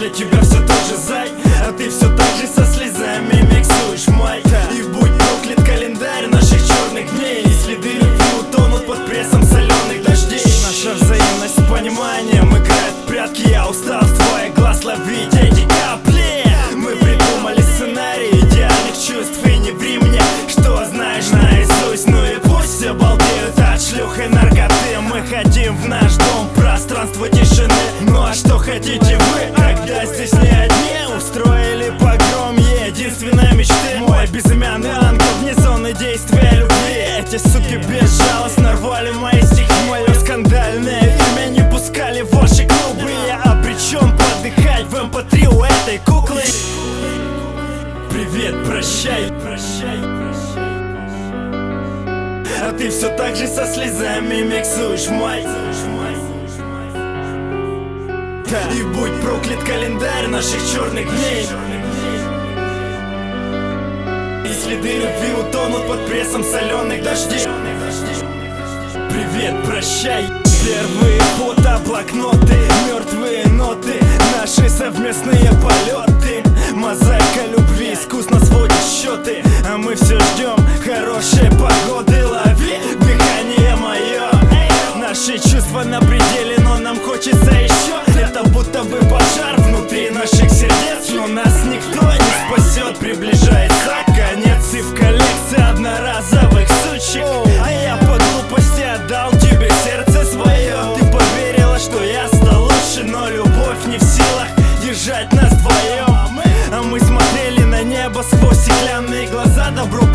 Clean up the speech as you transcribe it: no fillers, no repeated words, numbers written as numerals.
для тебя все тот же зай, а ты все так же со слезами миксуешь май. И будь проклят календарь наших черных дней, и следы любви утонут под прессом соленых дождей. Наша взаимность с пониманием играет в прятки. Я устал в твой глаз ловить эти капли. Мы придумали сценарий идеальных чувств, и не ври мне, что знаешь наизусть. Ну и пусть все балдеют от шлюх и наркоты. Мы хотим в наш дом пространство тишины. Ну а что хотите вы, когда здесь не одни? Устроили погром единственной мечты. Мой безымянный ангел вне зоны действия любви. Эти суки безжалостно рвали мои стихи. Мое скандальное имя не пускали в ваши клубы. Я обречен подыхать в MP3 у этой куклы. Привет, прощай, прощай, прощай. А ты все так же со слезами миксуешь май. И будь проклят календарь наших черных дней, и следы любви утонут под прессом соленых дождей. Привет, прощай. Первые фото, блокноты, мертвые ноты, наши совместные полеты. Мозаика любви искусно сводит счеты, а мы все ждем хорошей погоды. Лови дыхание мое. Наши чувства на пределе, но нам хочется еще. Это будто бы пожар внутри наших сердец, но нас никто не спасет. Приближается конец, и в коллекции одноразовых сучек. А я по глупости отдал тебе сердце свое. Ты поверила, что я стал лучше, но любовь не в силах держать нас вдвоем. А мы смотрели на небо сквозь стеклянные глаза. Добро